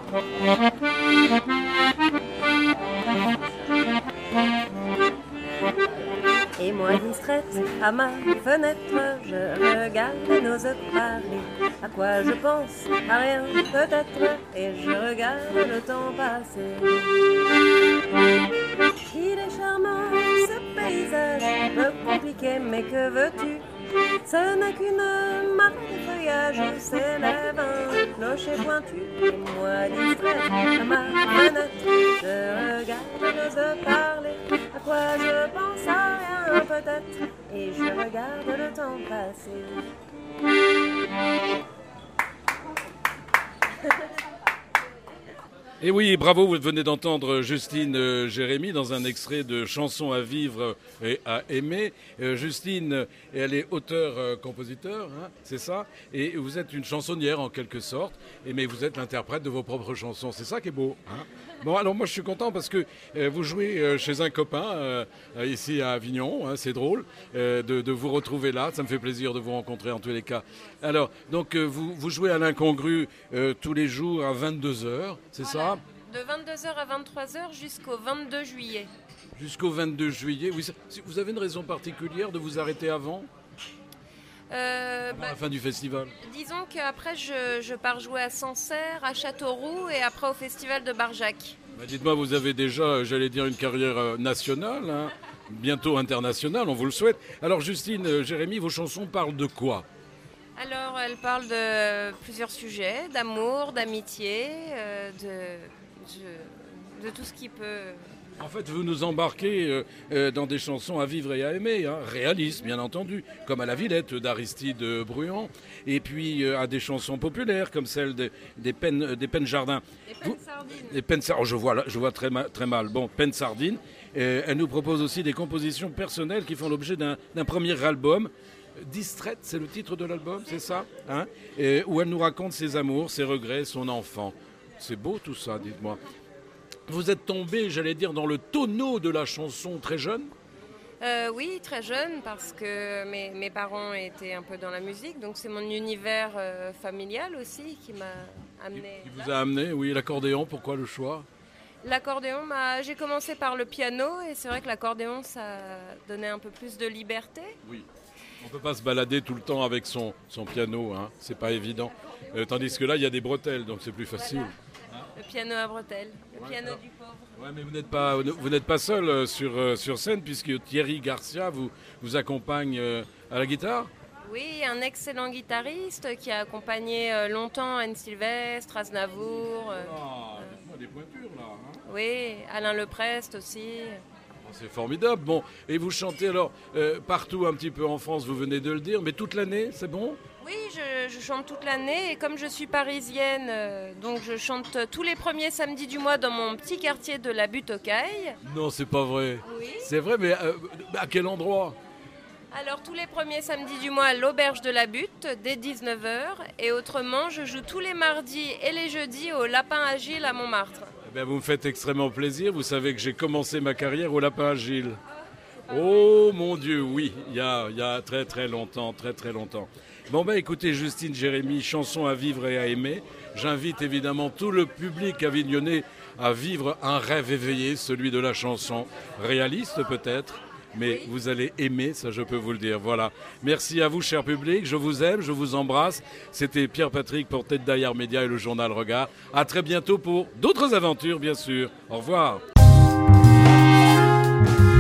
Et moi distraite, à ma fenêtre, je regarde nos œufs parler. À quoi je pense? À rien peut-être, et je regarde le temps passer. Il est charmant ce paysage, peu compliqué, mais que veux-tu? Ce n'est qu'une marée de feuillage où s'élève un clocher pointu. Et moi distraite, à ma fenêtre, je regarde nos œufs parler. À quoi je pense? À rien peut-être, et je regarde le temps passer. Et oui, bravo, vous venez d'entendre Justine Jérémy dans un extrait de Chansons à vivre et à aimer. Justine, elle est auteure-compositeur, hein, c'est ça? Et vous êtes une chansonnière en quelque sorte, mais vous êtes l'interprète de vos propres chansons. C'est ça qui est beau. Hein? Bon, alors moi je suis content parce que vous jouez chez un copain ici à Avignon, hein, c'est drôle de vous retrouver là, ça me fait plaisir de vous rencontrer en tous les cas. Alors, donc vous jouez à l'Incongru tous les jours à 22h, c'est voilà. ça? De 22h à 23h jusqu'au 22 juillet. Jusqu'au 22 juillet, oui. Vous avez une raison particulière de vous arrêter avant la fin du festival? Disons qu'après je pars jouer à Sancerre, à Châteauroux et après au festival de Barjac. Bah, dites-moi, vous avez déjà, j'allais dire, une carrière nationale, hein, bientôt internationale, on vous le souhaite. Alors Justine Jérémy, vos chansons parlent de quoi? Alors elle parle de plusieurs sujets, d'amour, d'amitié, de tout ce qui peut... En fait, vous nous embarquez dans des chansons à vivre et à aimer, hein, réalistes bien entendu, comme à la Villette d'Aristide Bruand, et puis à des chansons populaires comme celle des Pennes Jardin. Les Pennes Sardines. Je vois très mal. Bon, Pennes Sardines. Elle nous propose aussi des compositions personnelles qui font l'objet d'un premier album. Distraite, c'est le titre de l'album, c'est ça, hein, où elle nous raconte ses amours, ses regrets, son enfant. C'est beau tout ça, dites-moi. Vous êtes tombé, j'allais dire, dans le tonneau de la chanson très jeune? Oui, très jeune, parce que mes parents étaient un peu dans la musique, donc c'est mon univers familial aussi qui m'a amené. Qui vous a amené, oui, l'accordéon, pourquoi le choix? L'accordéon, j'ai commencé par le piano, et c'est vrai que l'accordéon, ça donnait un peu plus de liberté. Oui. On ne peut pas se balader tout le temps avec son piano, hein, c'est pas évident. Tandis que là, il y a des bretelles, donc c'est plus facile. Voilà. Le piano à bretelles, le piano du pauvre. Ouais, mais vous n'êtes pas seul sur scène, puisque Thierry Garcia vous accompagne à la guitare. Oui, un excellent guitariste qui a accompagné longtemps Anne Sylvestre, Aznavour. Dites-moi des pointures là. Hein. Oui, Alain Leprest aussi. C'est formidable. Bon, et vous chantez alors partout un petit peu en France, vous venez de le dire, mais toute l'année, c'est bon? Oui, je chante toute l'année, et comme je suis parisienne, donc je chante tous les premiers samedis du mois dans mon petit quartier de la Butte aux Cailles. Non, c'est pas vrai. Oui. C'est vrai, mais à quel endroit? Alors tous les premiers samedis du mois à l'Auberge de la Butte, dès 19h, et autrement, je joue tous les mardis et les jeudis au Lapin à Gilles à Montmartre. Eh bien, vous me faites extrêmement plaisir. Vous savez que j'ai commencé ma carrière au Lapin à Gilles. Oh mon Dieu, oui, il y a très très longtemps, très très longtemps. Bon ben écoutez, Justine Jérémy, chanson à vivre et à aimer. J'invite évidemment tout le public avignonnais à vivre un rêve éveillé, celui de la chanson. Réaliste peut-être, mais oui. Vous allez aimer, ça je peux vous le dire. Voilà. Merci à vous, cher public. Je vous aime, je vous embrasse. C'était Pierre-Patrick pour Tête d'Ailleurs Média et le journal Regard. À très bientôt pour d'autres aventures, bien sûr. Au revoir.